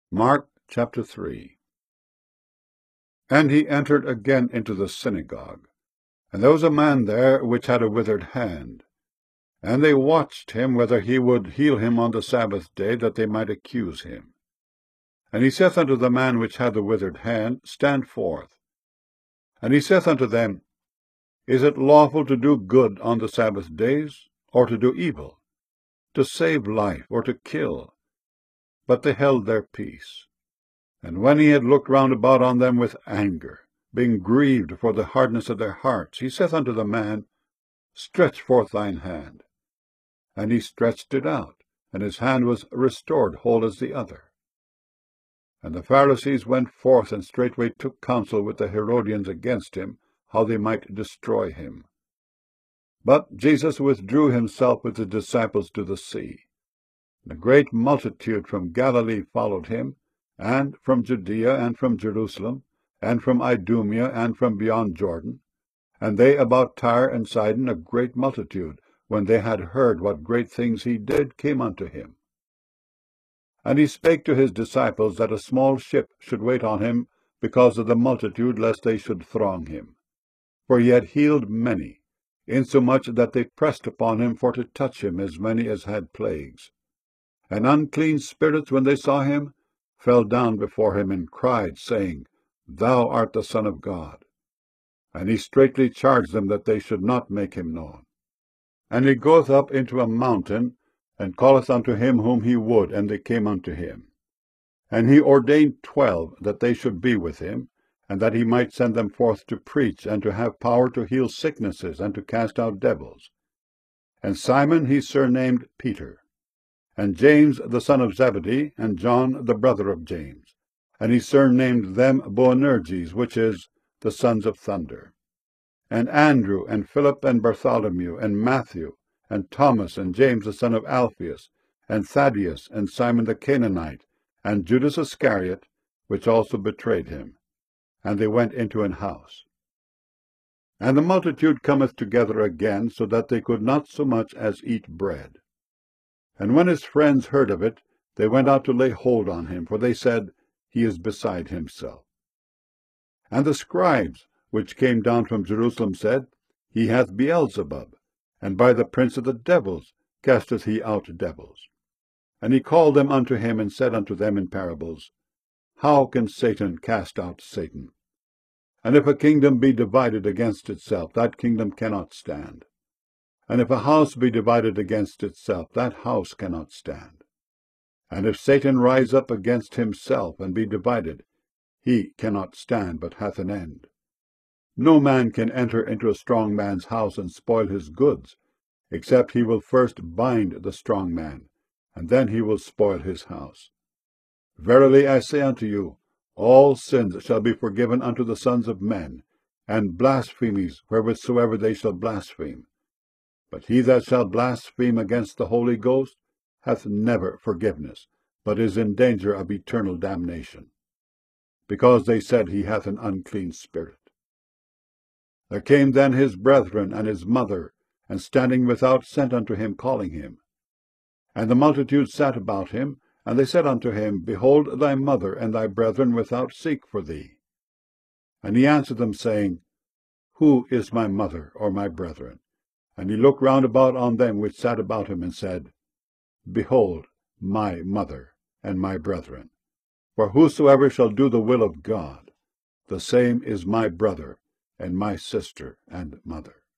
Mark chapter 3. And he entered again into the synagogue, and there was a man there which had a withered hand. And they watched him whether he would heal him on the Sabbath day, that they might accuse him. And he saith unto the man which had the withered hand, Stand forth. And he saith unto them, Is it lawful to do good on the Sabbath days, or to do evil, to save life, or to kill? But they held their peace. And when he had looked round about on them with anger, being grieved for the hardness of their hearts, he saith unto the man, Stretch forth thine hand. And he stretched it out, and his hand was restored whole as the other. And the Pharisees went forth, and straightway took counsel with the Herodians against him, how they might destroy him. But Jesus withdrew himself with his disciples to the sea. And a great multitude from Galilee followed him, and from Judea, and from Jerusalem, and from Idumea, and from beyond Jordan. And they about Tyre and Sidon, a great multitude, when they had heard what great things he did, came unto him. And he spake to his disciples that a small ship should wait on him, because of the multitude, lest they should throng him. For he had healed many, insomuch that they pressed upon him for to touch him, as many as had plagues. And unclean spirits, when they saw him, fell down before him, and cried, saying, Thou art the Son of God. And he straitly charged them that they should not make him known. And he goeth up into a mountain, and calleth unto him whom he would, and they came unto him. And he ordained 12, that they should be with him, and that he might send them forth to preach, and to have power to heal sicknesses, and to cast out devils. And Simon he surnamed Peter, and James the son of Zebedee, and John the brother of James. And he surnamed them Boanerges, which is, the sons of thunder. And Andrew, and Philip, and Bartholomew, and Matthew, and Thomas, and James the son of Alphaeus, and Thaddeus, and Simon the Canaanite, and Judas Iscariot, which also betrayed him. And they went into an house. And the multitude cometh together again, so that they could not so much as eat bread. And when his friends heard of it, they went out to lay hold on him, for they said, He is beside himself. And the scribes, which came down from Jerusalem, said, He hath Beelzebub, and by the prince of the devils casteth he out devils. And he called them unto him, and said unto them in parables, How can Satan cast out Satan? And if a kingdom be divided against itself, that kingdom cannot stand. And if a house be divided against itself, that house cannot stand. And if Satan rise up against himself, and be divided, he cannot stand, but hath an end. No man can enter into a strong man's house and spoil his goods, except he will first bind the strong man, and then he will spoil his house. Verily I say unto you, all sins shall be forgiven unto the sons of men, and blasphemies wherewithsoever they shall blaspheme. But he that shall blaspheme against the Holy Ghost hath never forgiveness, but is in danger of eternal damnation, because they said he hath an unclean spirit. There came then his brethren and his mother, and standing without sent unto him, calling him. And the multitude sat about him, and they said unto him, Behold, thy mother and thy brethren without seek for thee. And he answered them, saying, Who is my mother or my brethren? And he looked round about on them which sat about him, and said, Behold, my mother and my brethren. For whosoever shall do the will of God, the same is my brother, and my sister, and mother.